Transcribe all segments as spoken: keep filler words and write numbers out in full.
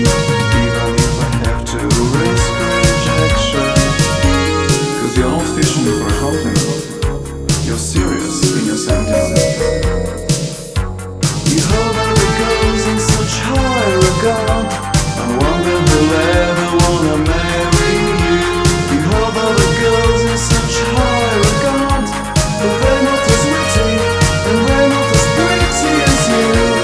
even if I have to risk rejection. Cause you're not fishing for a compliment, you're serious in your sentiments. You hold other girls in such high regard, I wonder who'll ever wanna marry you. You hold other girls in such high regard, but they're not as witty and they're not as pretty as you.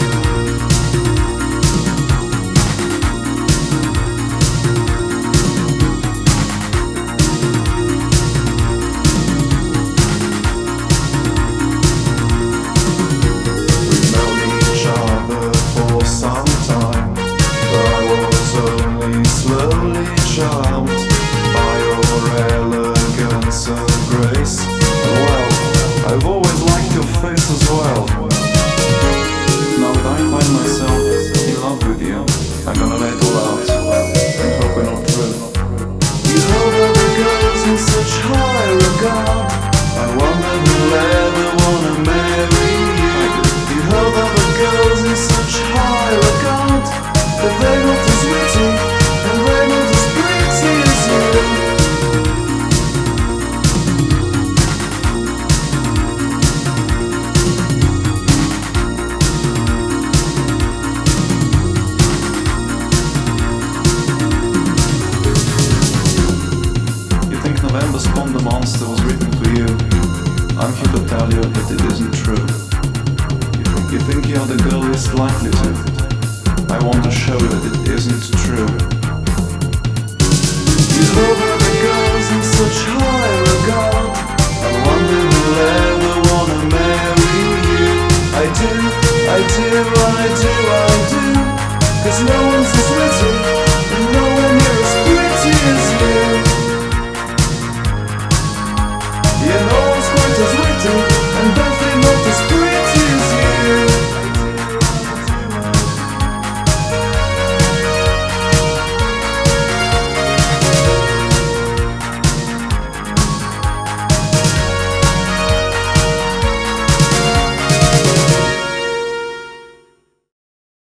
We've known each other for some time, but I was only slowly charmed by your elegance and grace. And well, I've always liked your face as well. Now that I find myself in love with you, I'm gonna let it all out and hope we're not through. You hold other girls in such high regard, I wonder who'll ever wanna marry you. You hold other girls in such high regard, but they're not as witty and they're not as pretty as you. November Spawn the Monster was written for you. I'm here to tell you that it isn't true. You think you're the girl least likely to. I want to show you that it isn't true. You hold other girls in such high